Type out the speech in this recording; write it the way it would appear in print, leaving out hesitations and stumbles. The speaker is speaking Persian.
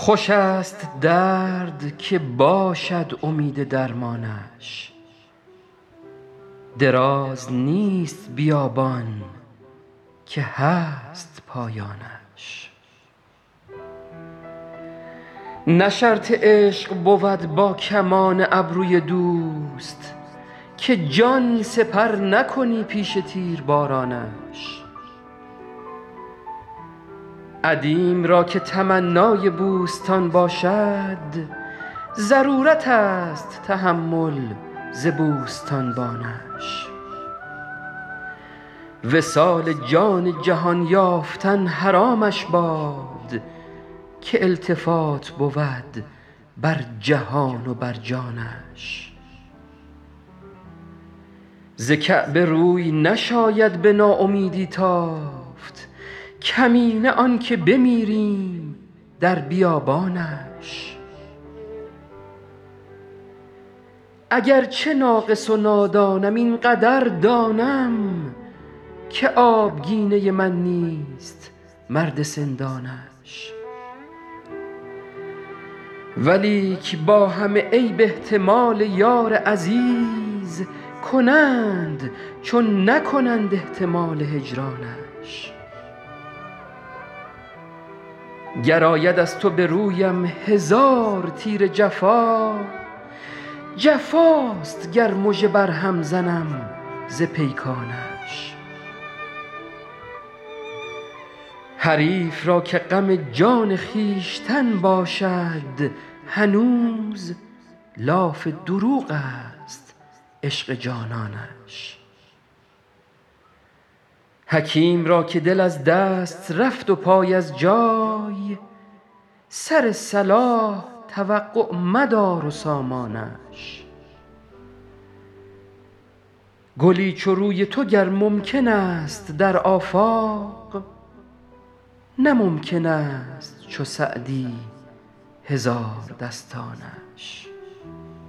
خوش است درد که باشد امید درمانش، دراز نیست بیابان که هست پایانش. نه شرط عشق بود با کمان ابروی دوست، که جان سپر نکنی پیش تیربارانش. ادیم را که تمنای بوستان باشد، ضرورت است تحمل ز بوستانبانش. وصال جان جهان یافتن حرامش باد، که التفات بود بر جهان و بر جانش. ز کعبه روی نشاید به ناامیدی تافت، کمینه آن که بمیریم در بیابانش. اگر چه ناقص و نادانم این قدر دانم، که آبگینه من نیست مرد سندانش. ولیک با همه عیب احتمال یار عزیز، کنند چون نکنند احتمال هجرانش. گر آید از تو به رویم هزار تیر جفا، جفاست گر مژه بر هم زنم ز پیکانش. حریف را که غم جان خویشتن باشد، هنوز لاف دروغ است عشق جانانش. حکیم را که دل از دست رفت و پای از جای، سر صلاح توقع مدار و سامانش. گلی چو روی تو گر ممکن است در آفاق، نه ممکن است چو سعدی هزار دستانش.